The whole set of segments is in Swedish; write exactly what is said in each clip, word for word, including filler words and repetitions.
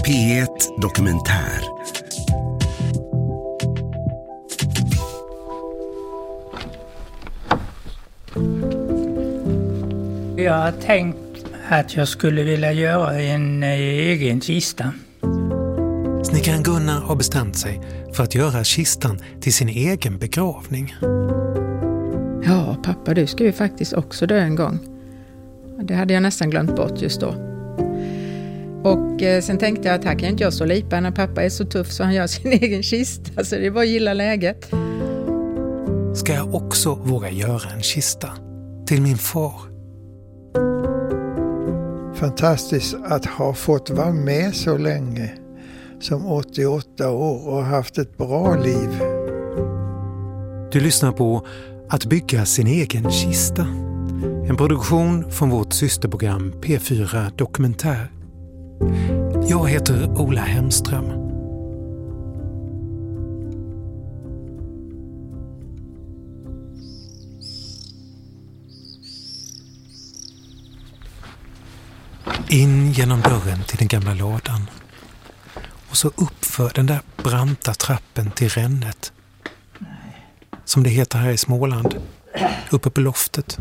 P ett Dokumentär. Jag har tänkt att jag skulle vilja göra en egen kista. Snickaren Gunnar har bestämt sig för att göra kistan till sin egen begravning. Ja, pappa, du ska ju faktiskt också dö en gång. Det hade jag nästan glömt bort just då. Och eh, sen tänkte jag att här kan inte jag stå lipa när pappa är så tuff så han gör sin egen kista. Så det var att gilla läget. Ska jag också våga göra en kista till min far? Fantastiskt att ha fått vara med så länge som åttioåtta år och haft ett bra liv. Du lyssnar på Att bygga sin egen kista. En produktion från vårt systerprogram P fyra Dokumentär. Jag heter Ola Hemström. In genom dörren till den gamla ladan. Och så uppför den där branta trappen till rännet. Som det heter här i Småland. Uppe på loftet.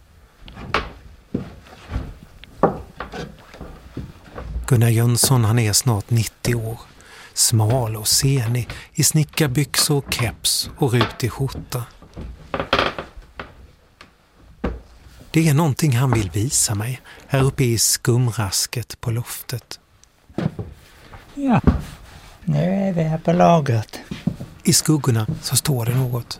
Gunnar Jönsson, han är snart nittio år. Smal och senig i snickarbyxor, keps och rutig skjorta. Det är någonting han vill visa mig här uppe i skumrasket på loftet. Ja, nu är vi här på lagret. I skuggorna så står det något.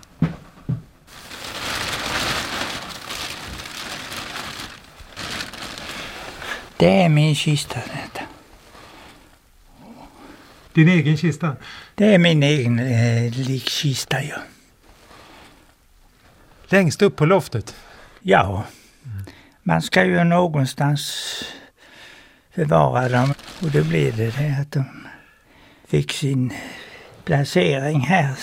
Det är min kista detta. Din egen kista? Det är min egen eh, likkista, ja. Längst upp på loftet? Ja, man ska ju någonstans förvara dem. Och då blir det det att de fick sin placering här.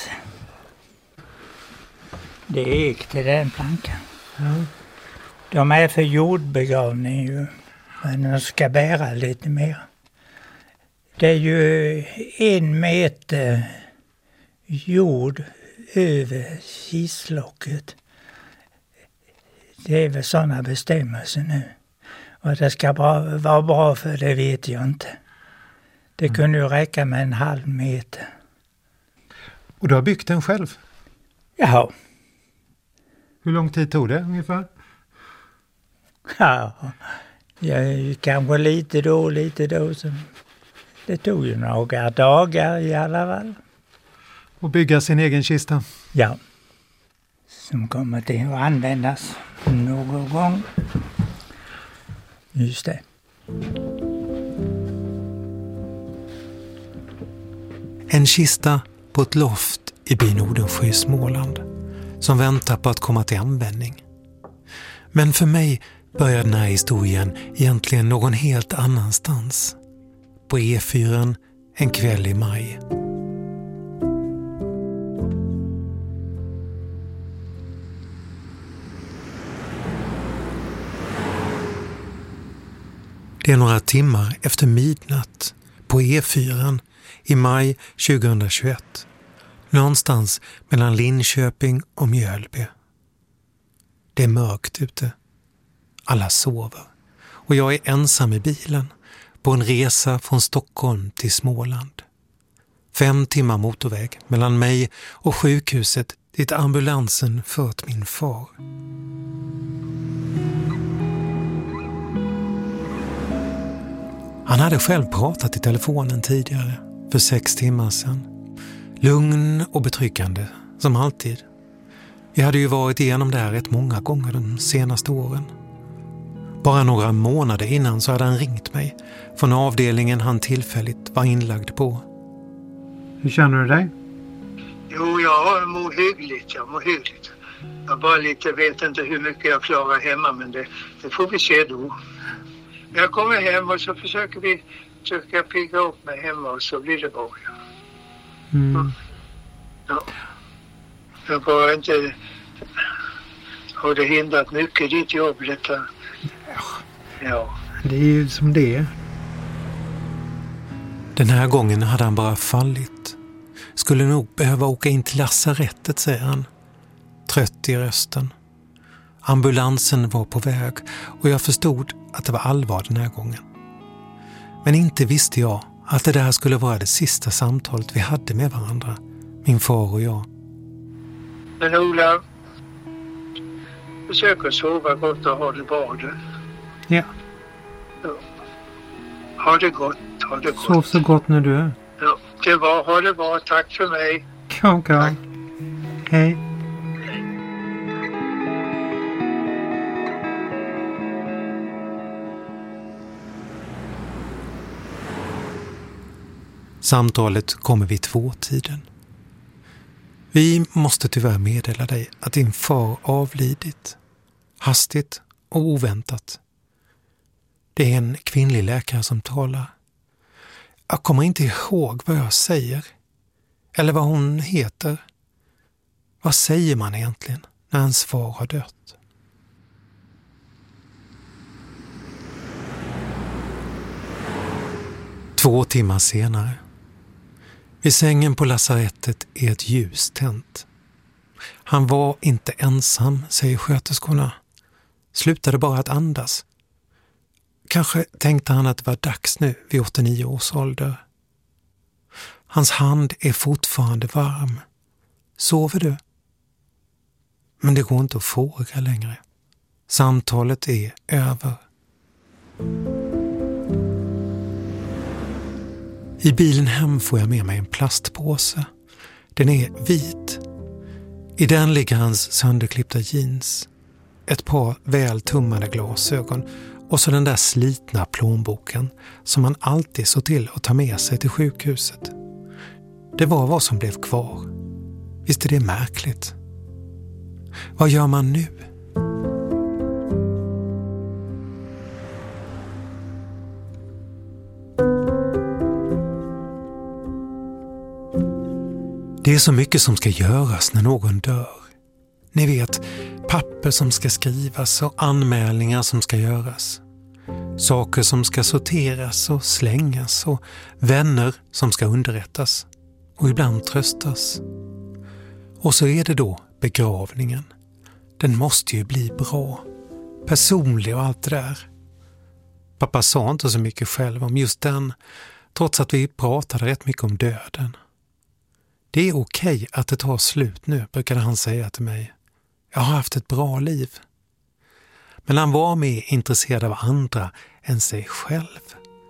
Det är äkta den plankan. Ja. De är för jordbegravning ju. Men de ska bära lite mer. Det är ju en meter jord över kistlocket. Det är väl sådana bestämmelser nu. Och det ska bra, vara bra för det vet jag inte. Det mm. kunde ju räcka med en halv meter. Och du har byggt den själv? Ja. Hur lång tid tog det ungefär? Ja, jag, kanske lite då, lite då. Så det tog ju några dagar i alla fall. Och bygga sin egen kista? Ja. Som kommer till att användas någon gång. Just det. En kista på ett loft i byn Odensjö i Småland som väntar på att komma till användning. Men för mig börjar den här historien egentligen någon helt annanstans. På E fyra en kväll i maj. Det är några timmar efter midnatt på E fyra i maj tjugohundratjugoett. Någonstans mellan Linköping och Mjölby. Det är mörkt ute. Alla sover. Och jag är ensam i bilen på en resa från Stockholm till Småland. Fem timmar motorväg mellan mig och sjukhuset dit ambulansen fört min far. Han hade själv pratat i telefonen tidigare, för sex timmar sedan. Lugn och betryggande, som alltid. Vi hade ju varit igenom det här rätt många gånger de senaste åren. Bara några månader innan så hade han ringt mig från avdelningen han tillfälligt var inlagd på. Hur känner du dig? Jo, jag mår hyggligt, jag mår hyggligt. Jag bara lite, vet inte hur mycket jag klarar hemma, men det, det får vi se då. Jag kommer hem och så försöker vi försöka pigga upp mig hemma och så blir det bra. Mm. Ja. Jag bara inte... Har det hindrat mycket ditt jobb detta? Ja. Ja. Det är ju som det är. Den här gången hade han bara fallit. Skulle nog behöva åka in till lasarettet, säger han. Trött i rösten. Ambulansen var på väg och jag förstod att det var allvar den här gången. Men inte visste jag att det där skulle vara det sista samtalet vi hade med varandra, min far och jag. Men Ola, försök att sova gott och ha det bra du. Ja. Ja. Ha det gott, ha det gott. Sov så gott när du är. Ja, det var, ha det bra, tack för mig. Kram, kram. Hej. Samtalet kommer vid tvåtiden. Vi måste tyvärr meddela dig att din far avlidit. Hastigt och oväntat. Det är en kvinnlig läkare som talar. Jag kommer inte ihåg vad jag säger. Eller vad hon heter. Vad säger man egentligen när ens far har dött? Två timmar senare. Vid sängen på lasarettet är ett ljus tänt. Han var inte ensam, säger sköterskorna. Slutade bara att andas. Kanske tänkte han att det var dags nu vid åttionio års ålder. Hans hand är fortfarande varm. Sover du? Men det går inte att fråga längre. Samtalet är över. I bilen hem får jag med mig en plastpåse. Den är vit. I den ligger hans sönderklippta jeans. Ett par väl tummade glasögon och så den där slitna plånboken som man alltid så till att ta med sig till sjukhuset. Det var vad som blev kvar. Visst är det märkligt. Vad gör man nu? Det är så mycket som ska göras när någon dör. Ni vet, papper som ska skrivas och anmälningar som ska göras. Saker som ska sorteras och slängas och vänner som ska underrättas och ibland tröstas. Och så är det då begravningen. Den måste ju bli bra, personlig och allt det där. Pappa sa inte så mycket själv om just den, trots att vi pratade rätt mycket om döden. Det är okej att det tar slut nu, brukade han säga till mig. Jag har haft ett bra liv. Men han var mer intresserad av andra än sig själv.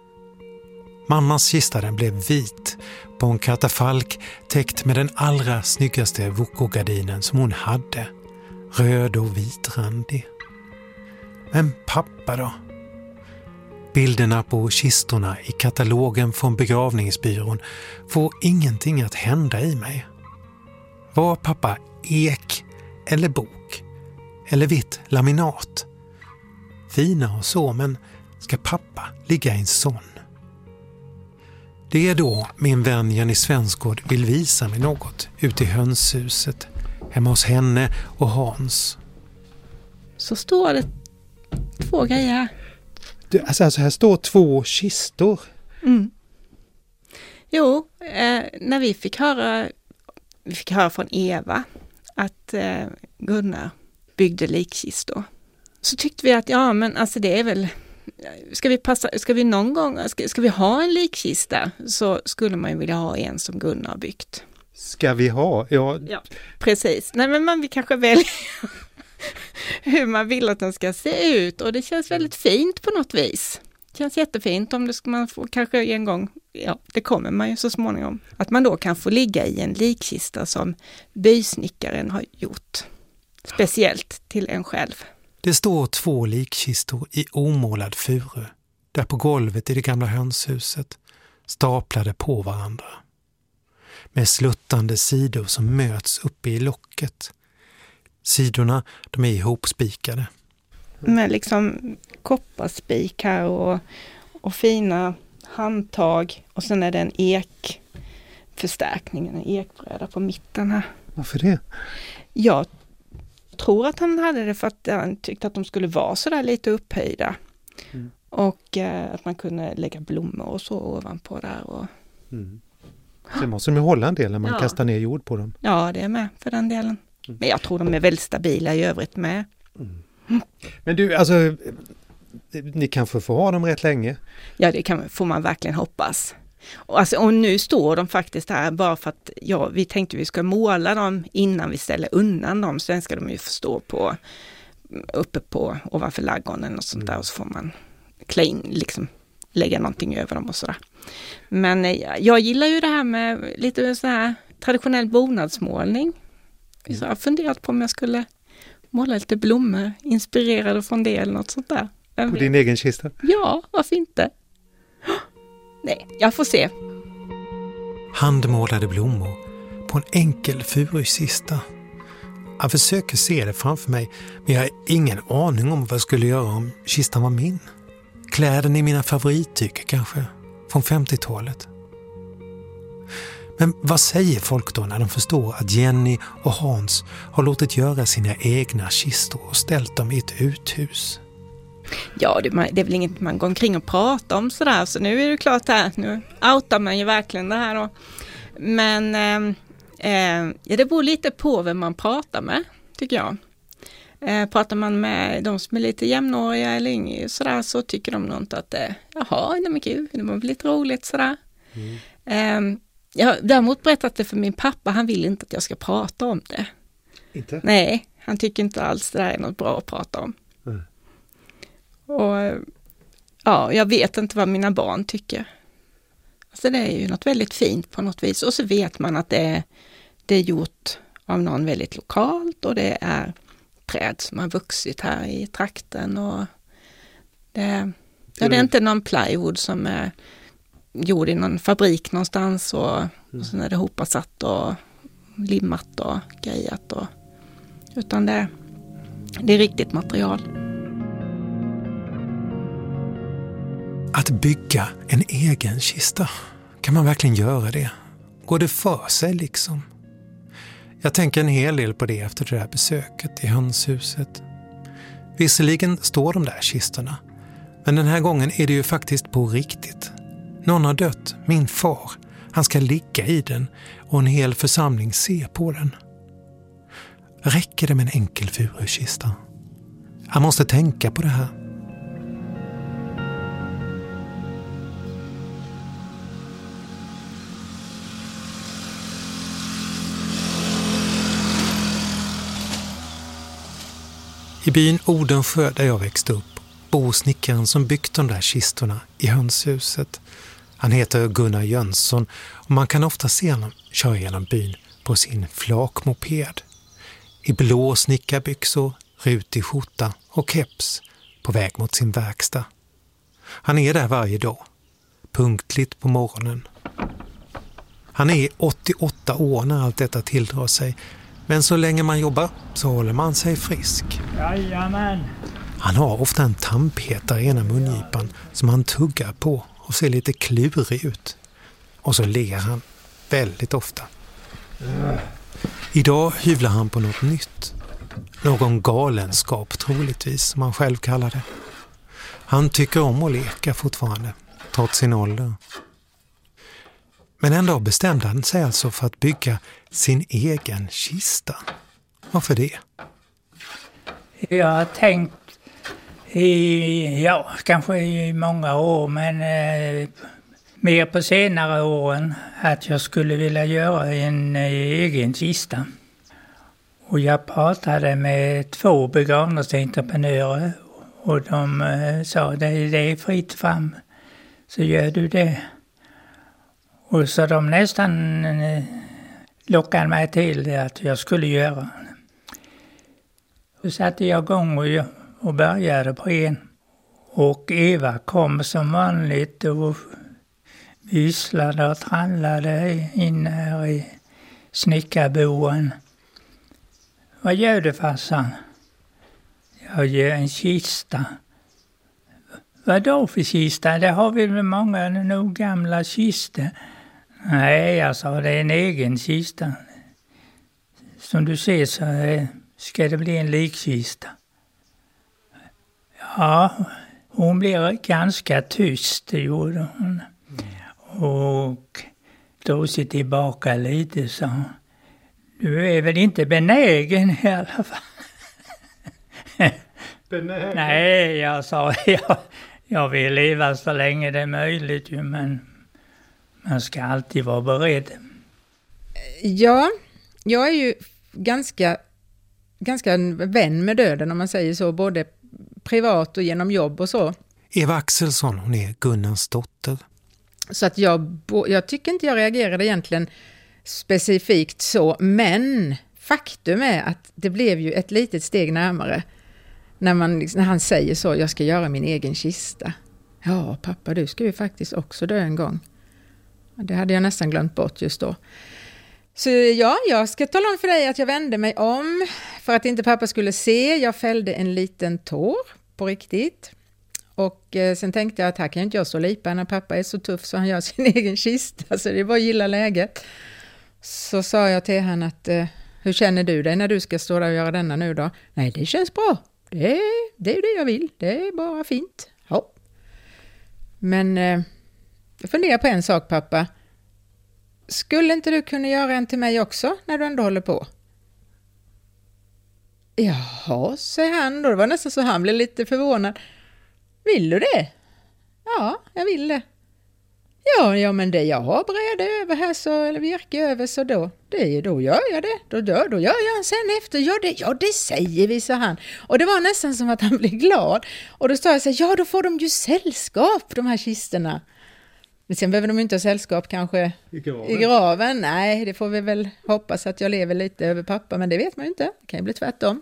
Mammas kista den blev vit på en katafalk täckt med den allra snyggaste vokogardinen som hon hade. Röd och vitrandig. Men pappa då? Bilderna på kistorna i katalogen från begravningsbyrån får ingenting att hända i mig. Var pappa ek eller bok? Eller vitt laminat? Fina och så, men ska pappa ligga i en sån? Det är då min vän Jenny Svensgård vill visa mig något ute i hönshuset, hemma hos henne och Hans. Så står det två grejer. Du, alltså, alltså här står två kistor. Mm. Jo, eh, när vi fick höra, vi fick höra från Eva att eh, Gunnar byggde likkistor, så tyckte vi att ja, men alltså det är väl, ska vi passa, ska vi någon gång, ska, ska vi ha en likkista, så skulle man ju vilja ha en som Gunnar har byggt. Ska vi ha? Ja, ja precis. Nej, men man vill kanske välja hur man vill att den ska se ut, och det känns väldigt fint på något vis. Det känns jättefint om det ska man få kanske en gång, ja det kommer man ju så småningom, att man då kan få ligga i en likkista som bysnickaren har gjort speciellt till en själv. Det står två likkistor i omålad furu där på golvet i det gamla hönshuset, staplade på varandra. Med sluttande sidor som möts uppe i locket. Sidorna, de är ihopspikade. Med liksom kopparspik här och, och fina handtag. Och sen är det en ekförstärkning, en ekbräda på mitten här. Varför det? Jag tror att han hade det för att han tyckte att de skulle vara så där lite upphöjda. Mm. Och eh, att man kunde lägga blommor och så ovanpå där. Och... Mm. Sen måste de ju hålla en del när man ja. kastar ner jord på dem. Ja, det är med för den delen. Mm. Men jag tror de är väldigt stabila i övrigt med. Mm. Mm. Men du, alltså, ni kanske får ha dem rätt länge? Ja, det kan, får man verkligen hoppas. Och, alltså, och nu står de faktiskt här bara för att ja, vi tänkte vi ska måla dem innan vi ställer undan dem. Sen ska de ju få stå på, uppe på ovanför ladugården och sånt mm. där. Och så får man klä in, liksom lägga någonting över dem och sådär. Men jag, jag gillar ju det här med lite så här traditionell bonadsmålning. Så jag har funderat på om jag skulle måla lite blommor, inspirerade från det eller något sånt där. På din egen kista? Ja, varför inte? Nej, jag får se. Handmålade blommor på en enkel furukista. Jag försöker se det framför mig, men jag har ingen aning om vad jag skulle göra om kistan var min. Kläden i mina favorittyger kanske, från femtiotalet. Men vad säger folk då när de förstår att Jenny och Hans har låtit göra sina egna kistor och ställt dem i ett uthus? Ja, det, det är väl inget man går omkring och pratar om sådär. Så nu är det klart här, nu outar man ju verkligen det här då. Men eh, eh, ja, det beror lite på vem man pratar med, tycker jag. Eh, pratar man med de som är lite jämnåriga eller yngre sådär, så tycker de nog inte att det, jaha, det är kul, det var lite roligt sådär. Mm. Eh, jag har däremot berättat det för min pappa, han vill inte att jag ska prata om det. Inte? Nej, han tycker inte alls det där är något bra att prata om. Mm. Och ja, jag vet inte vad mina barn tycker. Alltså det är ju något väldigt fint på något vis. Och så vet man att det är, det är gjort av någon väldigt lokalt. Och det är träd som har vuxit här i trakten. Och det, ja, det är inte någon plywood som är gjord i någon fabrik någonstans. Och, mm. och sen är det hoppasatt och limmat och grejat. Och, utan det, det är riktigt material. Att bygga en egen kista, kan man verkligen göra det? Går det för sig liksom? Jag tänker en hel del på det efter det här besöket i hönshuset. Visserligen står de där kistorna, men den här gången är det ju faktiskt på riktigt. Någon har dött, min far. Han ska ligga i den och en hel församling ser på den. Räcker det med en enkel furukista? Jag måste tänka på det här. I byn Odensjö där jag växte upp bor snickaren som byggt de där kistorna i hönshuset. Han heter Gunnar Jönsson och man kan ofta se honom köra genom byn på sin flakmoped. I blå snickarbyxor, rutig skjorta och keps på väg mot sin verkstad. Han är där varje dag, punktligt på morgonen. Han är åttioåtta år när allt detta tilldrar sig. Men så länge man jobbar så håller man sig frisk. Jajamän. Han har ofta en tandpetare i ena mungipan som han tuggar på och ser lite klurig ut. Och så ler han väldigt ofta. Idag hyvlar han på något nytt. Någon galenskap troligtvis, som han själv kallar det. Han tycker om att leka fortfarande, trots sin ålder. Men en dag bestämde han sig alltså för att bygga sin egen kista. Varför det? Jag har tänkt i, ja, kanske i många år, men eh, mer på senare åren att jag skulle vilja göra en eh, egen kista. Och jag pratade med två begravningsentreprenörer och de eh, sa det, det är fritt fram, så gör du det. Och så de nästan eh, lockade mig till det att jag skulle göra. Så satte jag igång och, och började på en. Och Eva kom som vanligt och visslade och trallade in här i snickarboen. Vad gör du, farsan? Jag gör en kista. Vad då för kista? Det har vi väl många nog gamla kistor. Nej, jag sa, det är en egen kista. Som du ser så ska det bli en likkista. Ja, hon blev ganska tyst, det gjorde hon. Och tog sig tillbaka lite, så du är väl inte benägen i alla fall. Benägen? Nej, jag sa, jag, jag vill leva så länge det är möjligt ju, men man ska alltid vara beredd. Ja, jag är ju ganska, ganska vän med döden om man säger så, både privat och genom jobb och så. Eva Axelsson, hon är Gunnars dotter. Så att jag, jag tycker inte jag reagerade egentligen specifikt så, men faktum är att det blev ju ett litet steg närmare när, man, när han säger så, jag ska göra min egen kista. Ja, pappa, du ska ju faktiskt också dö en gång. Det hade jag nästan glömt bort just då. Så ja, jag ska tala om för dig att jag vände mig om för att inte pappa skulle se. Jag fällde en liten tår på riktigt. Och eh, sen tänkte jag att här kan inte jag stå lipa när pappa är så tuff så han gör sin egen kista. Så det var gilla läget. Så sa jag till henne att eh, hur känner du dig när du ska stå där och göra denna nu då? Nej, det känns bra. Det är det, är det jag vill. Det är bara fint. Ja. Men eh, jag funderar på en sak, pappa. Skulle inte du kunna göra en till mig också när du ändå håller på? Jaha, säger han då. Det var nästan så han blev lite förvånad. Vill du det? Ja, jag vill det. Ja, ja men det jag har bräde över här så, eller virke över så då, det, då gör jag det. Då, då, då gör jag sen efter. Ja det, ja, det säger vi, sa han. Och det var nästan som att han blev glad. Och då sa jag så här, ja då får de ju sällskap, de här kisterna. Men sen behöver de inte ha sällskap kanske I graven. i graven. Nej, det får vi väl hoppas att jag lever lite över pappa. Men det vet man ju inte. Det kan ju bli tvärtom.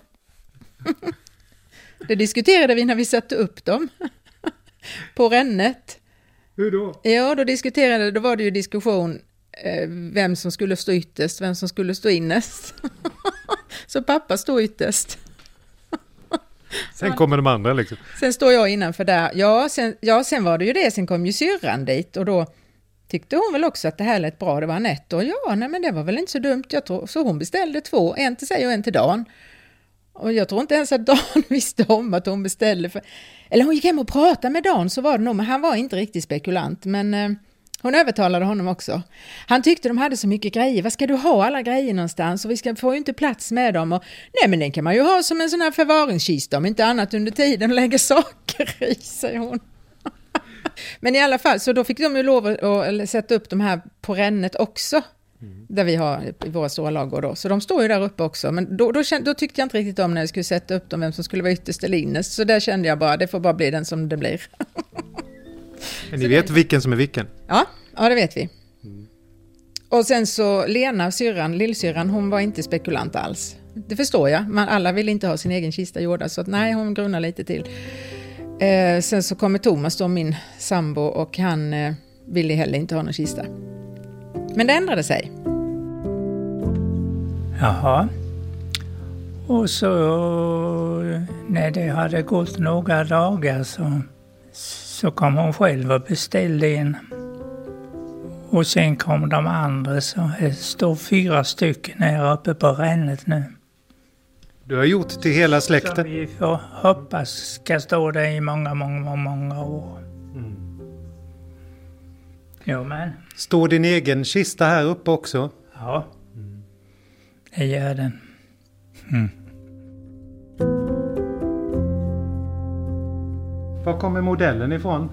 Det diskuterade vi när vi satte upp dem på rännet. Hur då? Ja, då diskuterade, då var det ju diskussion eh, vem som skulle stå ytterst, vem som skulle stå innest. Så pappa stod ytterst. Sen kommer de andra liksom. Sen står jag innanför där. Ja sen, ja, sen var det ju det. Sen kom ju syrran dit och då tyckte hon väl också att det här lät bra. Det var Anette och ja, nej men det var väl inte så dumt. Jag tror, så hon beställde två, en till sig och en till Dan. Och jag tror inte ens att Dan visste om att hon beställde för... Eller hon gick hem och pratade med Dan, så var det nog. Men han var inte riktigt spekulant. Men eh, hon övertalade honom också. Han tyckte de hade så mycket grejer. Vad ska du ha alla grejer någonstans? Och vi ska få ju inte plats med dem. Och, nej men den kan man ju ha som en sån här förvaringskista. Om inte annat under tiden och lägga saker i, säger hon. Men i alla fall, så då fick de ju lov att, att sätta upp de här på rännet också. Mm. Där vi har i våra stora lager då. Så de står ju där uppe också. Men då, då, kände, då tyckte jag inte riktigt om när jag skulle sätta upp dem, vem som skulle vara ytterst eller innerst. Så där kände jag bara, det får bara bli den som det blir. Men ni vet vilken som är vilken? Ja, ja det vet vi. Mm. Och sen så Lena, syrran, lillsyrran, hon var inte spekulant alls. Det förstår jag. Man, alla vill inte ha sin egen kista gjorda. Så att, nej, hon grunnar lite till. Eh, sen så kommer Thomas då, min sambo, och han eh, ville heller inte ha någon kista. Men det ändrade sig. Jaha. Och så när det hade gått några dagar så, så kom hon själv och beställde en. Och sen kom de andra, så det står fyra stycken här uppe på rännet nu. Du har gjort till hela släkten? Så vi får hoppas ska stå där i många, många, många år. Mm. Jo, men... Står din egen kista här uppe också? Ja, mm. Det gör den. Mm. Var kommer modellen ifrån?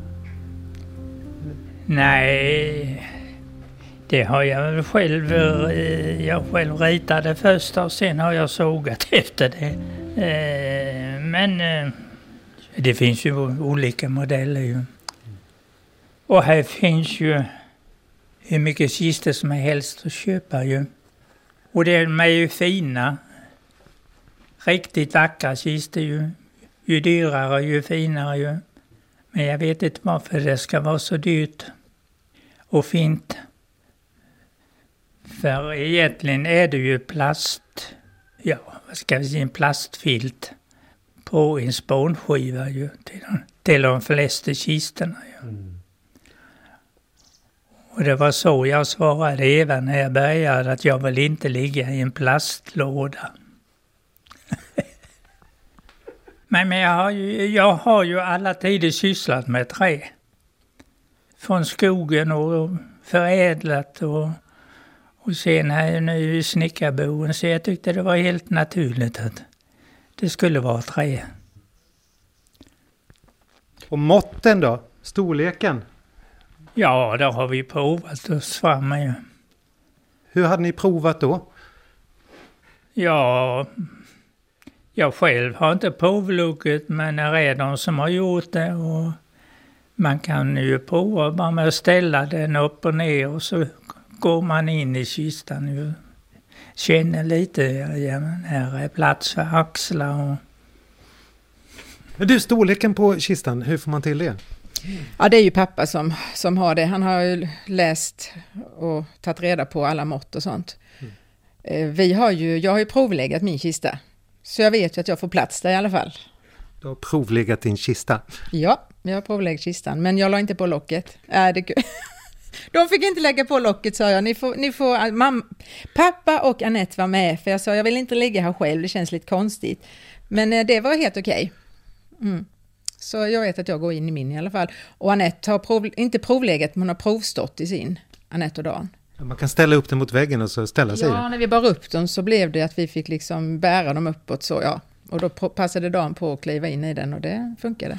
Nej, det har jag väl själv, jag själv ritade först och sen har jag sågat efter det. Men det finns ju olika modeller ju. Och här finns ju hur mycket kistor som är helst att köpa ju. Och de är ju fina. Riktigt vackra kistor ju. Ju dyrare ju finare ju. Men jag vet inte varför det ska vara så dyrt och fint. För egentligen är det ju plast, ja vad ska vi säga, en plastfilt på en spånskiva ju till de, till de flesta kistorna ju. Mm. Och det var så jag svarade även när jag började, att jag vill inte ligga i en plastlåda. Men, men jag, har ju, jag har ju alla tider sysslat med trä. Från skogen och förädlat och, och sen är jag nu i snickarboen. Så jag tyckte det var helt naturligt att det skulle vara trä. Och måtten då? Storleken? Ja, då har vi provat oss fram med. Hur hade ni provat då? Ja, jag själv har inte provlugget, men det är de som har gjort det. Och man kan ju prova bara med att ställa den upp och ner och så går man in i kistan och känner lite, ja, men här är plats för axlar. Och... Men du, storleken på kistan, hur får man till det? Ja, det är ju pappa som, som har det. Han har ju läst och tagit reda på alla mått och sånt. Mm. Vi har ju, jag har ju provläggat min kista. Så jag vet ju att jag får plats där i alla fall. Du har provläggat din kista? Ja, jag har provläggat kistan. Men jag la inte på locket. Äh, det... De fick inte lägga på locket, sa jag. Ni får, ni får, mamma, pappa och Annette var med. För jag sa, jag vill inte ligga här själv. Det känns lite konstigt. Men det var helt okej. Mm. Så jag vet att jag går in i min i alla fall. Och Annette har prov, inte provläggat, men hon har provstått i sin. Annette och Dan. Man kan ställa upp den mot väggen och så ställa sig. Ja, när vi bar upp dem så blev det att vi fick liksom bära dem uppåt. Så, ja. Och då passade Dan på att kliva in i den och det funkade.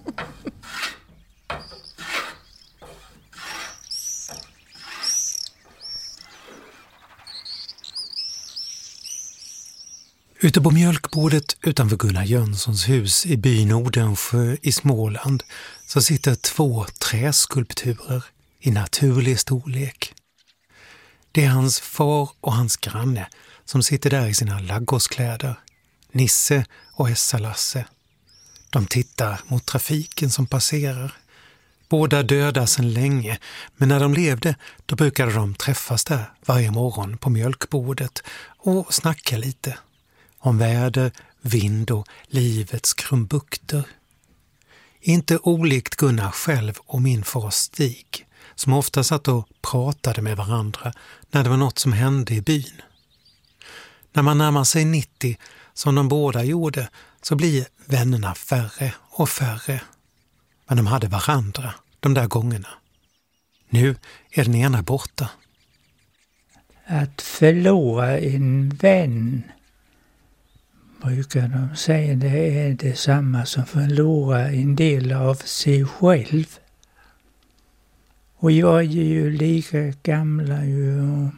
Ute på mjölkbordet utanför Gunnar Jönssons hus i byn Odensjö i Småland så sitter två träskulpturer i naturlig storlek. Det är hans far och hans granne som sitter där i sina laggårdskläder, Nisse och Essa-Lasse. De tittar mot trafiken som passerar. Båda döda sedan länge, men när de levde då brukade de träffas där varje morgon på mjölkbordet och snacka lite. Om väder, vind och livets krumbukter. Inte olikt Gunnar själv och min far Stig, som ofta satt och pratade med varandra när det var något som hände i byn. När man närmar sig nittio, som de båda gjorde, så blir vännerna färre och färre. Men de hade varandra de där gångerna. Nu är den ena borta. Att förlora en vän, brukar de säga, det är detsamma som förlora en del av sig själv. Och jag är ju lika gamla ju och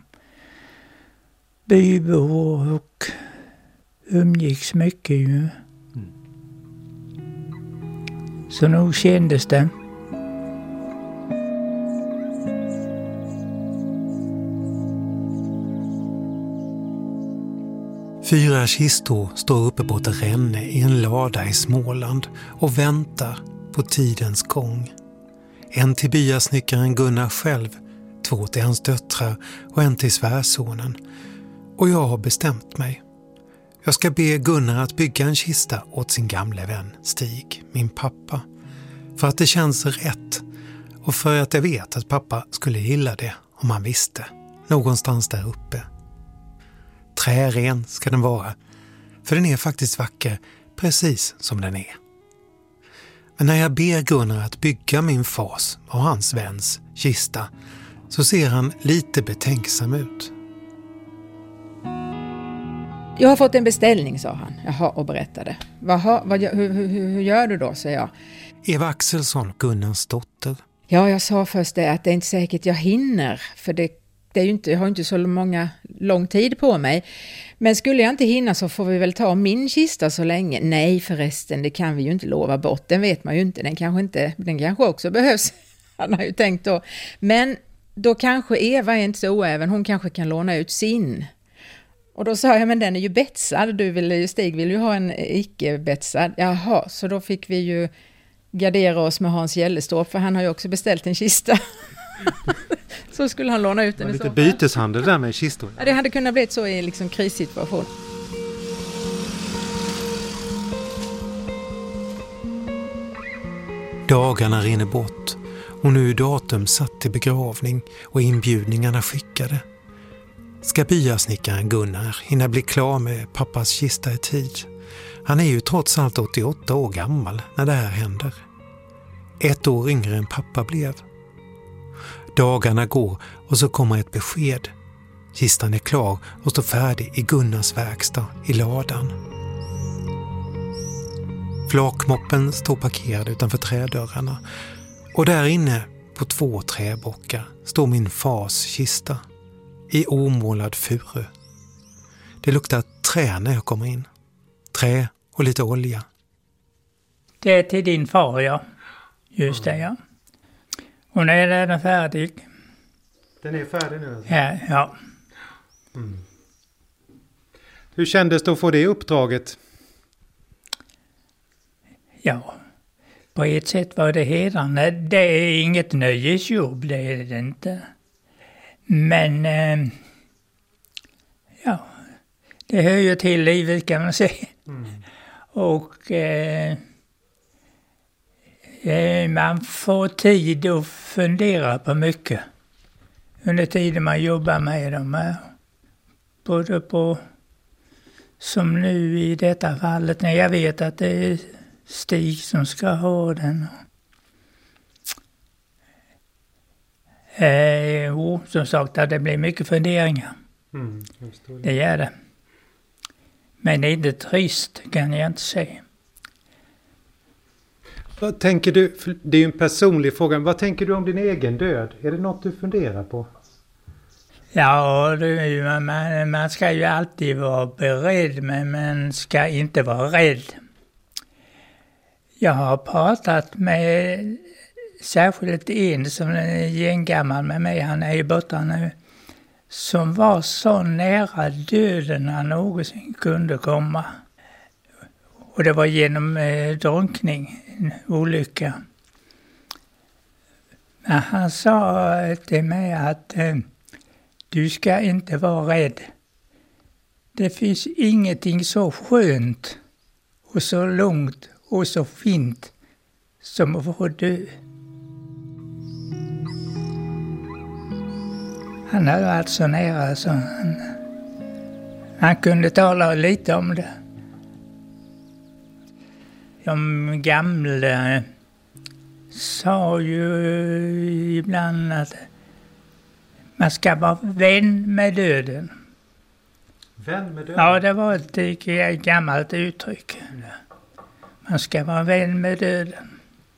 bybor och umgicks mycket ju. Mm. Så nog kändes det. Fyra kistor står uppe på ett ränne i en lada i Småland och väntar på tidens gång. En till byasnickaren Gunnar själv, två till hans döttrar och en till svärsonen. Och jag har bestämt mig. Jag ska be Gunnar att bygga en kista åt sin gamla vän Stig, min pappa. För att det känns rätt och för att jag vet att pappa skulle gilla det om han visste. Någonstans där uppe. Trären ska den vara, för den är faktiskt vacker precis som den är. Men när jag ber Gunnar att bygga min fars och hans väns kista så ser han lite betänksam ut. Jag har fått en beställning, sa han. Jaha, och berättade. Vaha, vad, hur, hur, hur gör du då, säger jag. Eva Axelsson, Gunnars dotter. Ja, jag sa först det att det är inte säkert jag hinner, för det Det är ju inte, jag har inte så många lång tid på mig. Men skulle jag inte hinna så får vi väl ta min kista så länge. Nej förresten, det kan vi ju inte lova bort. Den vet man ju inte. Den kanske, inte, den kanske också behövs. Han har ju tänkt då. Men då kanske Eva är inte så oäven. Hon kanske kan låna ut sin. Och då sa jag, men den är ju betsad. Du vill, Stig vill ju ha en icke-betsad. Jaha, så då fick vi ju gardera oss med Hans Gällestorp. För han har ju också beställt en kista. Så skulle han låna ut den. Det var lite byteshandel där med kistor. Ja, det hade kunnat bli så i liksom krissituation. Dagarna rinner bort och nu är datum satt till begravning och inbjudningarna skickade. Ska byasnickaren Gunnar hinna bli klar med pappas kista i tid Han är ju trots allt åttioåtta år gammal när det här händer. Ett år yngre än pappa blev. Dagarna går och så kommer ett besked. Kistan är klar och står färdig i Gunnars verkstad i ladan. Flakmoppen står parkerad utanför trädörrarna och där inne på två träbockar står min fars kista i omålad furu. Det luktar trä när jag kommer in. Trä och lite olja. Det är till din far, ja. Just det, ja. Och nu är den färdig. Den är färdig nu? Alltså. Ja, ja. Mm. Hur kändes det att få det uppdraget? Ja, på ett sätt var det hedrande. Det är inget nöjesjobb, det är det inte. Men, eh, ja, det hör ju till livet kan man säga. Mm. Och eh, man får tid att fundera på mycket. Under tiden man jobbar med dem här. Både på, som nu i detta fallet, när jag vet att det är Stig som ska ha den. Eh, jo, som sagt att det blir mycket funderingar. Mm, det. det gör det. Men det är inte trist kan jag inte säga. Vad tänker du, det är ju en personlig fråga, vad tänker du om din egen död? Är det något du funderar på? Ja, det, man, man ska ju alltid vara beredd, men man ska inte vara rädd. Jag har pratat med särskilt en som är gänggammal med mig, han är ju borta nu, som var så nära döden han någonsin kunde komma. Och det var genom eh, drunkning, en olycka. Men han sa till mig att eh, du ska inte vara rädd. Det finns ingenting så skönt och så långt och så fint som att få dö. Han hade varit så nära så han, han kunde tala lite om det. De gamla sa ju ibland att man ska vara vän med döden. Vän med döden? Ja, det var ett gammalt uttryck. Man ska vara vän med döden.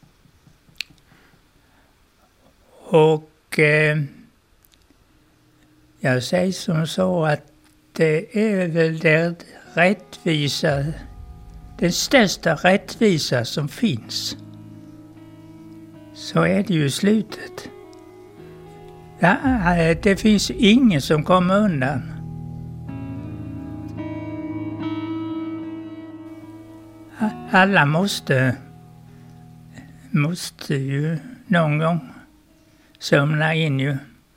Och eh, jag säger som så att det är väl det rättvisa, den största rättvisa som finns. Så är det ju slutet. Ja, det finns ingen som kommer undan. Alla måste, måste ju någon gång somna in ju.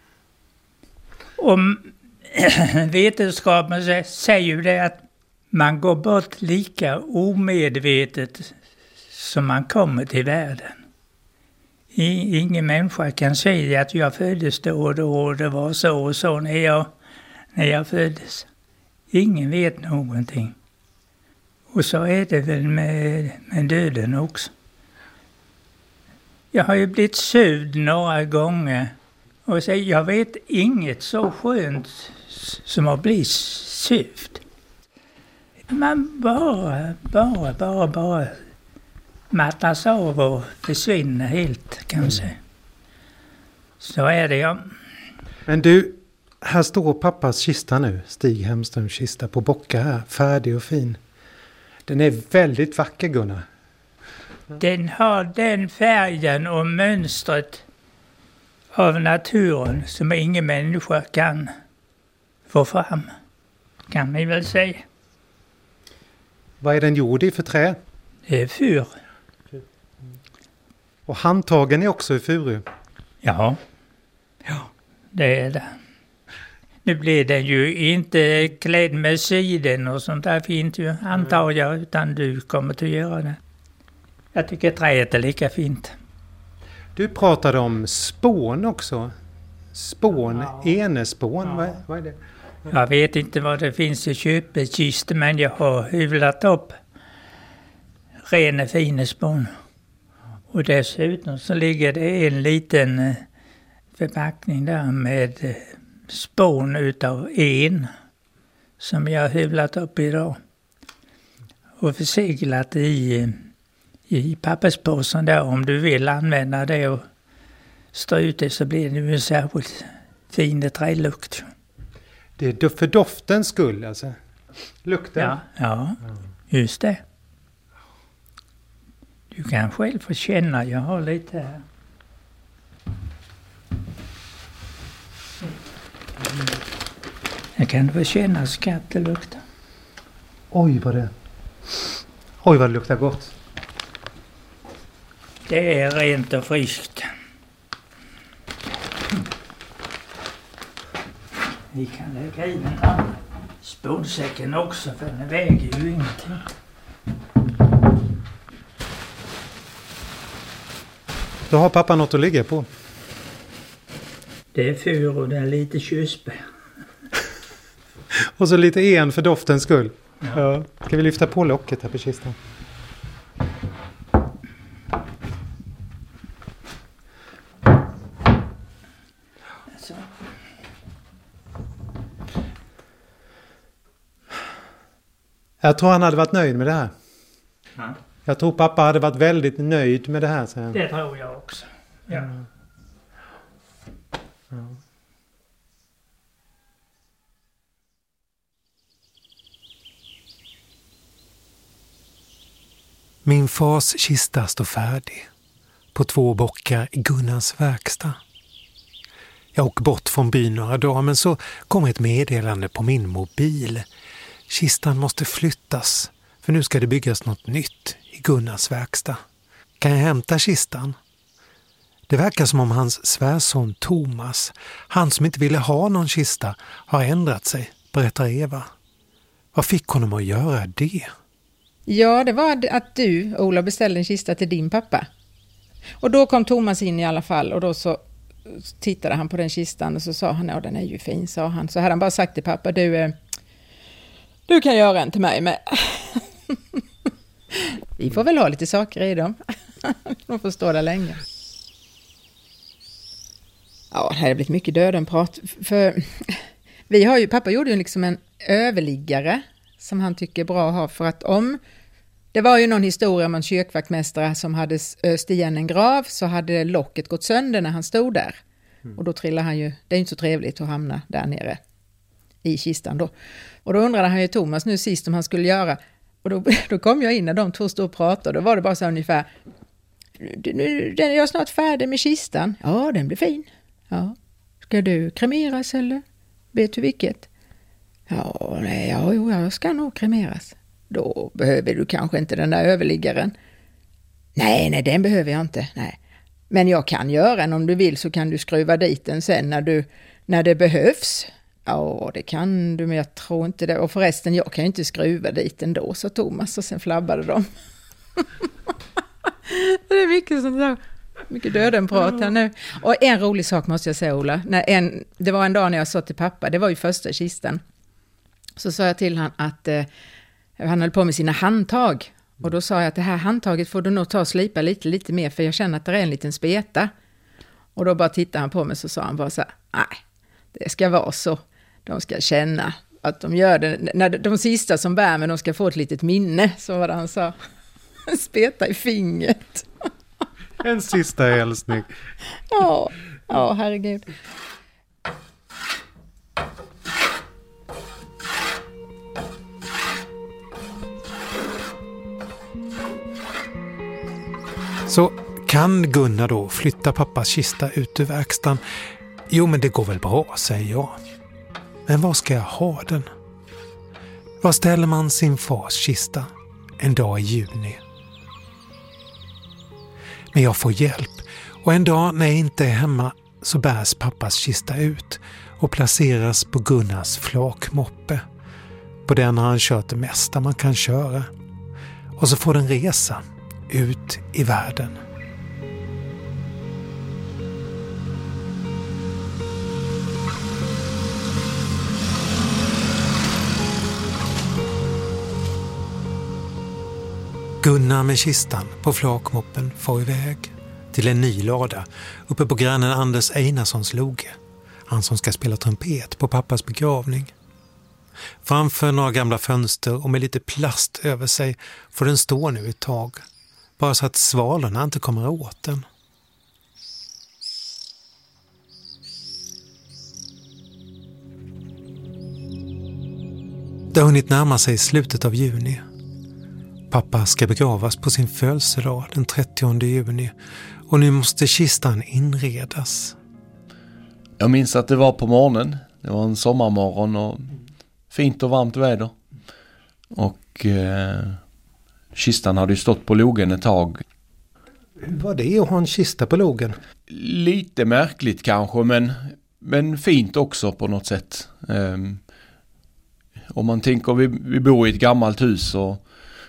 Om vetenskapen säger ju det att man går bort lika omedvetet som man kommer till världen. Ingen människa kan säga att jag föddes då och då och det var så och så när jag, när jag föddes. Ingen vet någonting. Och så är det väl med, med döden också. Jag har ju blivit sövd några gånger och så, jag vet inget så skönt som att bli sövd. Man bara, bara, bara, bara mattas av och försvinner helt kanske. Så är det, ja. Men du, här står pappas kista nu, Stig Hemströms kista på bocka här, färdig och fin. Den är väldigt vacker, Gunnar. Den har den färgen och mönstret av naturen som ingen människa kan få fram, kan vi väl säga. Vad är den gjord i för trä? Det är fur. Och handtagen är också i furu? Ja, ja, det är det. Nu blir den ju inte klädd med siden och sånt där fint ju, antar jag, utan du kommer att göra det. Jag tycker träet är lika fint. Du pratade om spån också. Spån, ja. Enespån, ja. vad, vad är det? Jag vet inte vad det finns i köpekist, men jag har hyvlat upp ren fin spån. Och dessutom så ligger det en liten förpackning där med spån utav en som jag har hyvlat upp idag. Och förseglat i, i papperspåsen där. Om du vill använda det och strö ut det så blir det ju en särskilt fin trälukt. Det är för doftens skull alltså? Lukten? Ja, ja, just det. Du kan själv få känna, jag har lite här. Jag kan få känna skattelukten. Oj vad det... Oj vad det luktar gott. Det är rent och friskt. Vi kan lägga i den här spånsäcken också för den väger ju ingenting. Då har pappa något att ligga på. Det är fyr och det är lite körsbär. Och så lite en för doftens skull. Ja. Ja. Ska vi lyfta på locket här på kistan? Så. Jag tror han hade varit nöjd med det här. Ja. Jag tror pappa hade varit väldigt nöjd med det här. Så. Det tror jag också. Ja. Mm. Ja. Min fars kista står färdig på två bockar i Gunnars verkstad. Jag åker bort från byn några dagar men så kommer ett meddelande på min mobil. Kistan måste flyttas för nu ska det byggas något nytt i Gunnars verkstad. Kan jag hämta kistan? Det verkar som om hans svärson Thomas, han som inte ville ha någon kista, har ändrat sig, berättar Eva. Vad fick honom att göra det? Ja, det var att du, Ola, beställde en kista till din pappa. Och då kom Thomas in i alla fall och då så tittade han på den kistan och så sa han, ja den är ju fin, sa han. Så hade han bara sagt till pappa, du, du kan göra en till mig med. Vi får väl ha lite saker i dem. De får stå där länge. Ja, det här har blivit mycket dödenprat. För vi har ju, pappa gjorde ju liksom en överliggare som han tycker är bra att ha för att om det var ju någon historia om en kyrkvaktmästare som hade öst igen en grav så hade locket gått sönder när han stod där. Mm. Och då trillade han ju, det är inte så trevligt att hamna där nere i kistan då. Och då undrade han ju Thomas nu sist om han skulle göra. Och då, då kom jag in när de två stod och pratade. Då var det bara så ungefär, nu är jag snart färdig med kistan. Ja, den blir fin. Ja. Ska du kremeras eller? Vet du vilket? Ja, nej, ja, jo, jag ska nog kremeras. Då behöver du kanske inte den där överliggaren. Nej, nej, den behöver jag inte. Nej. Men jag kan göra den om du vill så kan du skruva dit den sen när, du, när det behövs. Ja, det kan du, men jag tror inte det. Och förresten, jag kan ju inte skruva dit den då, sa Thomas och sen flabbade de. Det är mycket sånt där. Mycket dödenprat här nu. Och en rolig sak måste jag säga, Ola. När en, det var en dag när jag sa till pappa, det var ju första kistan. Så sa jag till han att eh, han höll på med sina handtag. Och då sa jag att det här handtaget får du nog ta och slipa lite, lite mer för jag känner att det är en liten speta. Och då bara tittade han på mig så sa han bara så här, nej, det ska vara så. De ska känna att de gör det. När de sista som bär men de ska få ett litet minne, så var det han sa. En speta i fingret. En sista hälsning. Ja, ja, herregud. Så kan Gunnar då flytta pappas kista ut ur verkstaden? Jo, men det går väl bra, säger jag. Men var ska jag ha den? Var ställer man sin fars kista en dag i juni? Men jag får hjälp och en dag när jag inte är hemma så bärs pappas kista ut och placeras på Gunnars flakmoppe. På den har han kört det mesta man kan köra. Och så får den resa ut i världen. Gunnar med kistan på flakmoppen får iväg till en ny lada uppe på grannen Anders Einarssons loge. Han som ska spela trumpet på pappas begravning. Framför några gamla fönster och med lite plast över sig får den stå nu ett tag. Bara så att svalorna inte kommer åt den. Det har hunnit närma sig slutet av juni. Pappa ska begravas på sin födelsedag den trettionde juni och nu måste kistan inredas. Jag minns att det var på morgonen. Det var en sommarmorgon och fint och varmt väder. Och eh, kistan hade ju stått på logen ett tag. Hur var det att ha en kista på logen? Lite märkligt kanske, men, men fint också på något sätt. Eh, om man tänker, vi, vi bor i ett gammalt hus och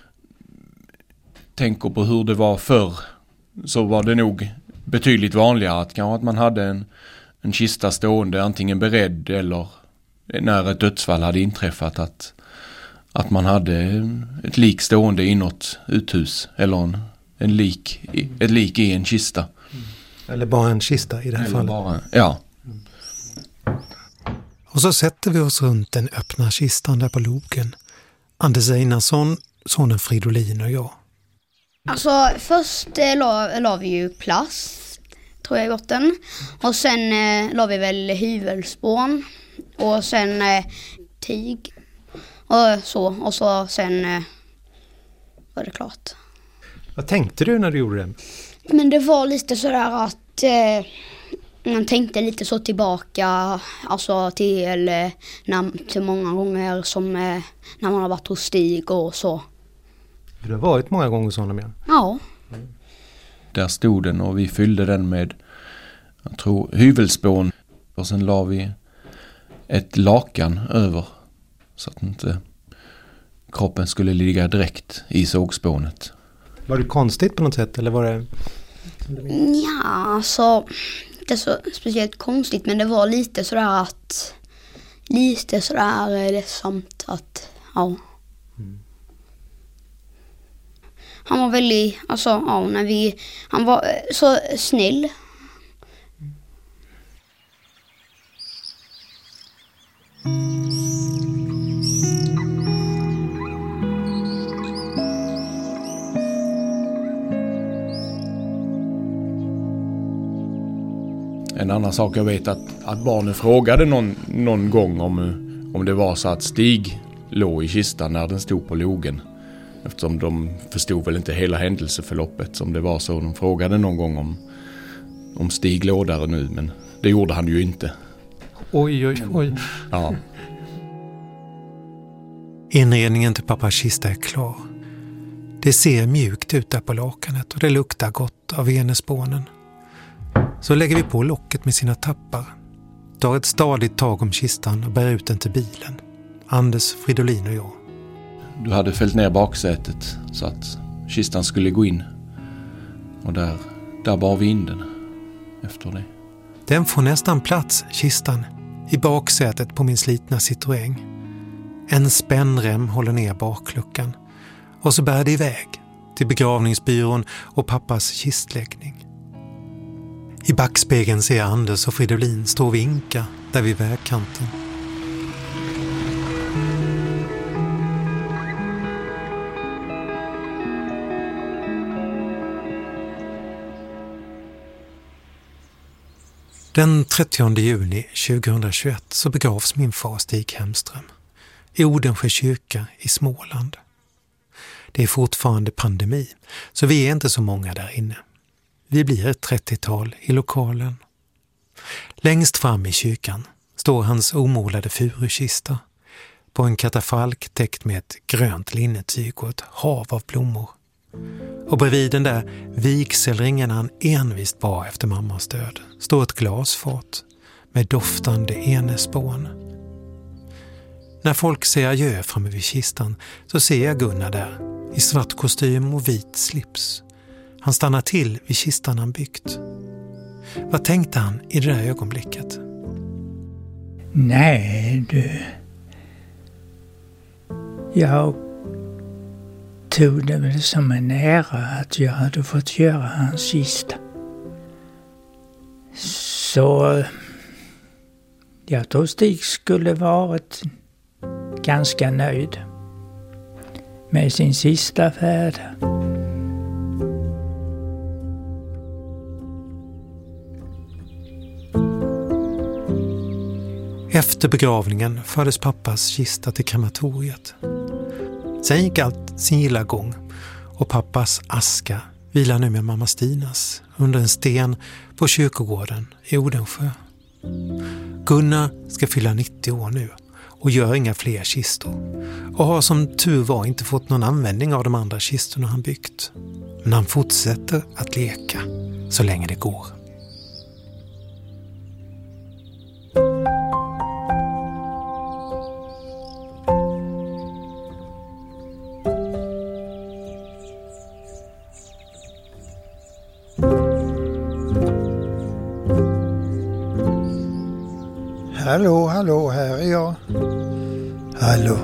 tänker på hur det var förr, så var det nog betydligt vanligare att kanske att man hade en, en kista stående antingen beredd eller när ett dödsfall hade inträffat att, att man hade ett lik stående i något uthus eller en, en lik, ett lik i en kista. Eller bara en kista i det här eller fallet. Bara, ja. Och så sätter vi oss runt den öppna kistan där på logen. Anders Einarsson, sonen Fridolin och jag. Alltså först eh, la, la vi ju plast, tror jag i botten. Och sen eh, la vi väl hyvelspån. Och sen eh, tyg. Och så. Och så sen eh, var det klart. Vad tänkte du när du gjorde det? Men det var lite sådär att eh, man tänkte lite så tillbaka. Alltså till, eh, när, till många gånger som eh, när man har varit hos Stig och så. Du har varit många gånger hos honom, ja. Ja. Där stod den och vi fyllde den med, jag tror, hyvelspån. Och sen la vi ett lakan över så att inte kroppen skulle ligga direkt i sågspånet. Var det konstigt på något sätt eller var det? Ja, alltså inte så speciellt konstigt, men det var lite sådär att lite sådär ledsamt att ja. Mm. Han var väldigt, alltså ja, när vi, han var så snäll. En annan sak jag vet att, att barnen frågade någon, någon gång om, om det var så att Stig låg i kistan när den stod på logen. Eftersom de förstod väl inte hela händelseförloppet som det var så. De frågade någon gång om, om Stig låg där nu, men det gjorde han ju inte. Oj, oj, oj. Ja. Inredningen till pappas kista är klar. Det ser mjukt ut där på lakanet och det luktar gott av enespånen. Så lägger vi på locket med sina tappar. Tar ett stadigt tag om kistan och bär ut den till bilen. Anders, Fridolin och jag. Du hade fällt ner baksätet så att kistan skulle gå in. Och där, där bar vi in den efter det. Den får nästan plats, kistan, i baksätet på min slitna Citroën. En spännrem håller ner bakluckan. Och så bär det iväg till begravningsbyrån och pappas kistläggning. I backspegeln ser jag Anders och Fridolin stå och vinka där vid vägkanten. Den trettionde juni tjugohundratjugoett så begravs min far Stig Hemström i Odensjö kyrka i Småland. Det är fortfarande pandemi, så vi är inte så många där inne. Vi blir ett trettiotal i lokalen. Längst fram i kyrkan står hans omålade furukista på en katafalk täckt med ett grönt linnetyg och ett hav av blommor. Och bredvid den där vigselringen han envist bar efter mammas död står ett glasfat med doftande enespån. När folk säger adjö framme vid kistan så ser jag Gunnar där i svart kostym och vit slips. Han stannar till vid kistan han byggt. Vad tänkte han i det där ögonblicket? Nej, du. Jag tog det väl som en ära att jag hade fått göra hans kista. Så jag tror Stig skulle varit ganska nöjd med sin sista färd. Efter begravningen fördes pappas kista till krematoriet. Sen gick allt sin gilla gång och pappas aska vilar nu med mamma Stinas under en sten på kyrkogården i Odensjö. Gunnar ska fylla nittio år nu och gör inga fler kistor och har som tur var inte fått någon användning av de andra kistorna han byggt. Men han fortsätter att leka så länge det går. Hallå, hallå, här är jag. Hallå.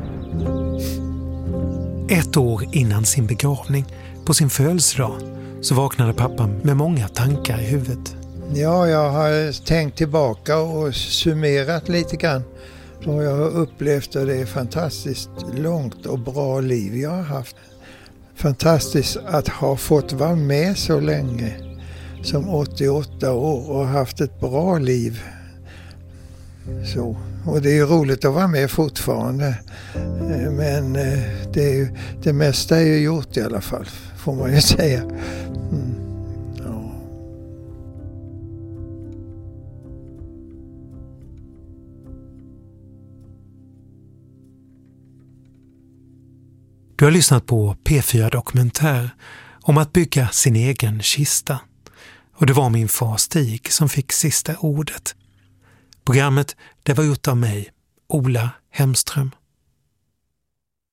Ett år innan sin begravning, på sin födelsedag, så vaknade pappa med många tankar i huvudet. Ja, jag har tänkt tillbaka och summerat lite grann vad jag har upplevt, och det är fantastiskt långt och bra liv jag har haft. Fantastiskt att ha fått vara med så länge som åttioåtta år och haft ett bra liv. Så. Och det är roligt att vara med fortfarande, men det, är ju, det mesta är ju gjort i alla fall, får man ju säga. Mm. Ja. Du har lyssnat på P fyra Dokumentär om att bygga sin egen kista. Och det var min far Stig som fick sista ordet. Programmet det var gjort av mig, Ola Hemström.